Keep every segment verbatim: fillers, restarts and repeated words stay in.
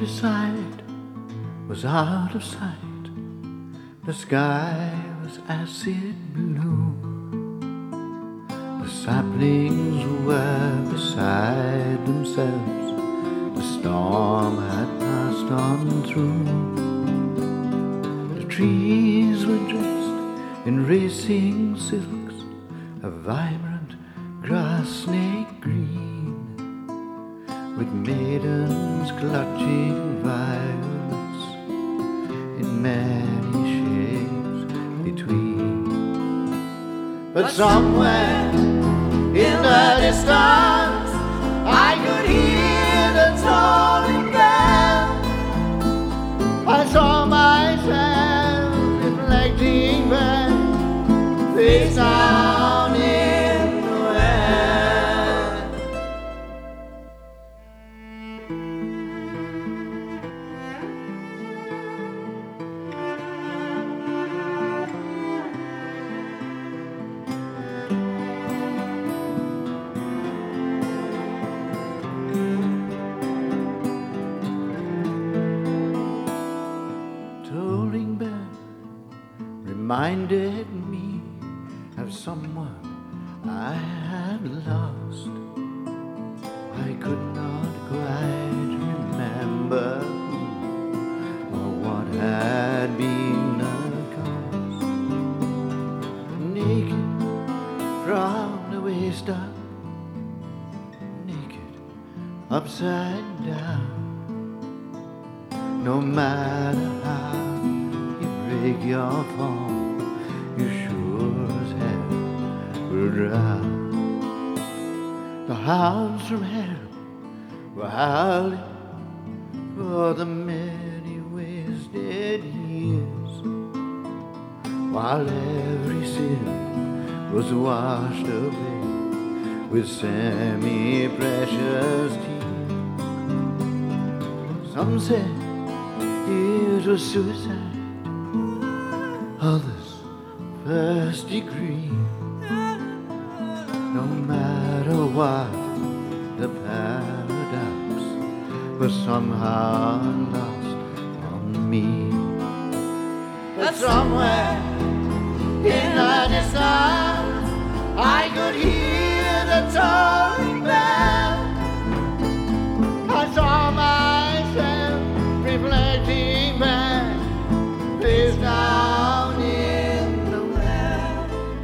countryside was out of sight. The sky was acid blue. The saplings were beside themselves. The storm had passed on through. The trees were dressed in racing silks, a vibrant grass snake green, with maidens clutching violets in many shades between. But somewhere in the distance I could hear the tolling bell. I saw myself reflecting back, face down in the well. Tolling bell reminded me of someone I had lost. I could not quite remember who or what had been the cause. Naked from the waist up, naked upside down. No matter how you break your fall, you sure as hell will drown. The hounds from hell were howling for the many wasted years, while every sin was washed away with semi-precious tears. Some said it was suicide, others first degree. No matter what the paradox was somehow lost on me. But somewhere in the distance I could hear the tolling bell. I saw myself reflecting back, face down in the well.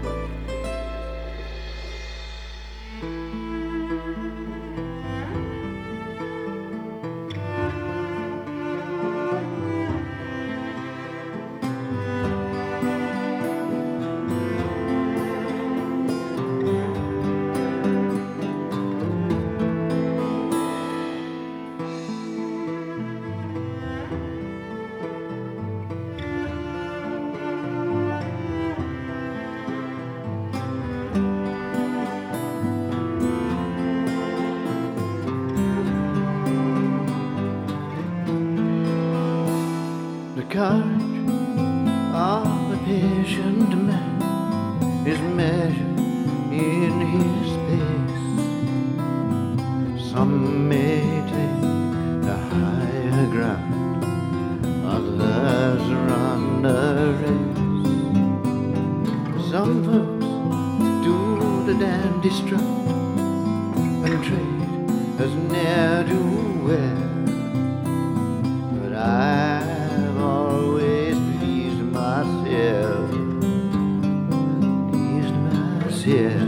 The courage of a patient man is measured in his pace. Some may take the higher ground, others run the race. Some folks do the dandy strut and trade as ne'er-do-well. But I've always pleased myself, pleased myself.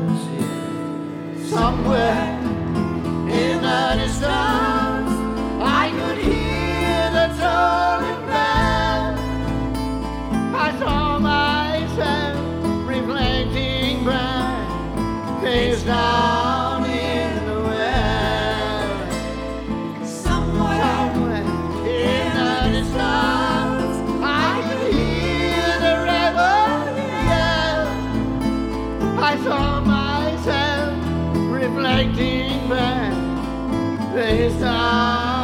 Somewhere in the distance I could hear the tolling bell. I saw myself reflecting back, face down in the well. Somewhere, Somewhere in the distance I could hear the rebel yell. I saw myself reflecting back, face down.